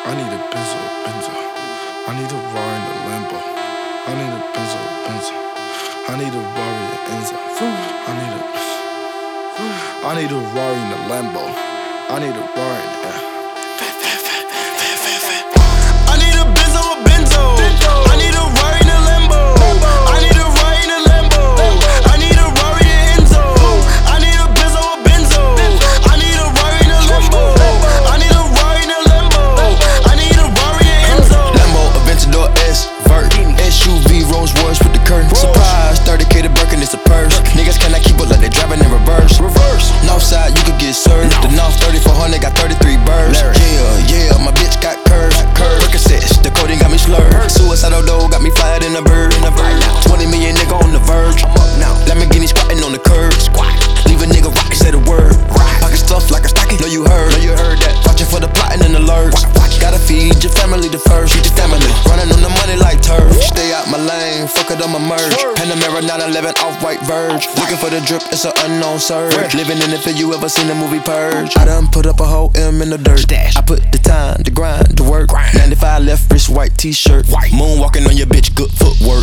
I need a Benzo. I need a Rari in the Lambo. I need a Benzo. I need a Rari in Enzo. I need a Rari in the Lambo. I need a Rari in the I need a Benzo, a Benzo. I need a Rari in the Lambo. I need a Rari in the Lambo. I need a Rari in Enzo. I need a Benzo, a Benzo. I need a Rari in the Lambo. I need a Rari in the Lambo. I need a Rari in Enzo. Lambo, Aventador S, Vert, SUV, Rolls Royce with the curtain. Surprise, 30K to Birkin, it's a purse. Niggas cannot keep up like they driving in reverse. Northside, you could get served. The North 3400 got 33 birds. Yeah, my bitch got curves. Percocets, the coding got me slurred. Suicidal dough got me fired in a bird. 20 million nigga on the verge. I'm up now. Lamborghini squatting on the curb. Leave a nigga rock, say the word. Pocket stuff like a stocking. Know you heard that. Watching for the plotting and the lurks. Gotta feed your family the first. Feed your family. Running on the money like turf. Stay out my lane, fuck it, I'ma merge. Panamera 911 off-white verge. Looking for the drip, it's an unknown surge. Living in it for you ever seen the movie Purge. I done put up a whole M in the dirt. I put the time, the grind, the work. 95 left wrist, white t-shirt. Moonwalking on your bitch, good footwork.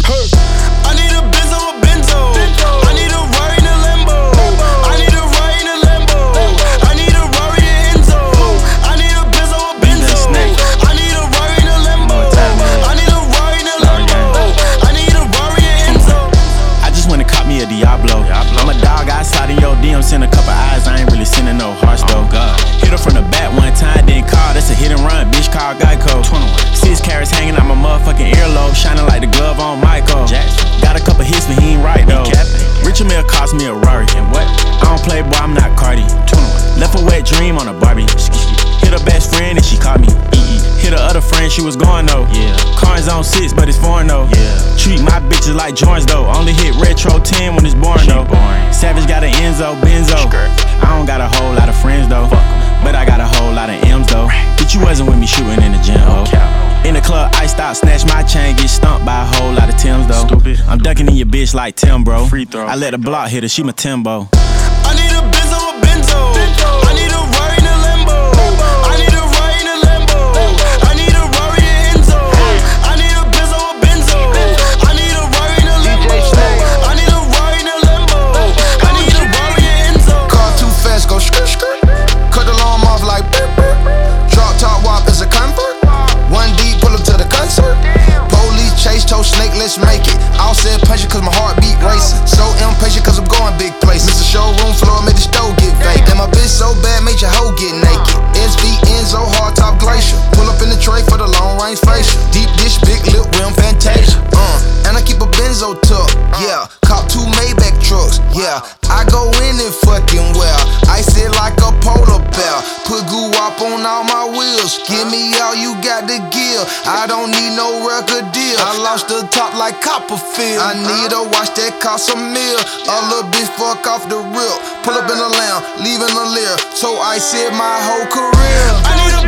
I need a Benzo, a Benzo. I need a Rari in the Lambo. I need a Rari in the Lambo. I need a Rari in Enzo. I need a Benzo, a Benzo. I need a Rari in the Lambo. I need a Rari in the Lambo. I need a Rari in Enzo. I just went and caught me a Diablo. I'm a dog, I slide in your DM, send a couple eyes, I ain't really sending no hearts though. Hit her from the back one time, then call, that's a hit and run, bitch called Geico. 6 carats hanging out my motherfucking earlobe, shining like the glove on Michael. Got a couple hits, but he ain't right though. Richard Mille cost me a Rari. And what? I don't play, boy, I'm not Cardi. Left a wet dream on a Barbie. Hit her best friend and she caught me. Hit her other friend, she was going though. Car's on 6, but it's foreign though. Treat my bitches like joints though. Only hit retro 10 when it's boring though. Savage got an Enzo, Benzo. I don't got a whole lot of friends though. But I got a whole lot of M's though. But you wasn't with me shooting in the gym, ho. In the club, iced out, snatch my chain, get stumped by a whole lot of Tims though. I'm ducking in your bitch like Tim, bro. I let the block hit her, she my Timbo. I need a Benzo, a Benzo. I need a Rari in the Lambo. I need a Rari in the Lambo. I need a Rari in Enzo. I need a Benzo, a Benzo. I need a Rari in the Lambo. I need a Rari in the Lambo. I need a Rari in Enzo. Car too fast, go skirt. Cut the alarm off like burp. Drop top wop is a comfort. 1 deep, pull up to the concert. Police chase, toe snake, let's make it. All said punch it cause my heartbeat racing. So impatient cause I'm going big places. Mr. Showroom floor made the stove get vacant. And my bitch so bad made your hoe get naked. SV Enzo, hard top glacier. Pull up in the tray for the long range facial. Deep dish, big lip, rim Fantasia. And I keep a Benzo tuck, yeah. Cop 2 Maybach trucks, yeah. I go in it fucking well. Ice it like a polar bear. Put goo up on all my wheels. Give me all you got to give. I don't need no record deal. I lost the top like Copperfield. I need a watch that cost a meal. A little bitch fuck off the rip. Pull up in the lamb, leaving a leer. So I said my whole career. I need a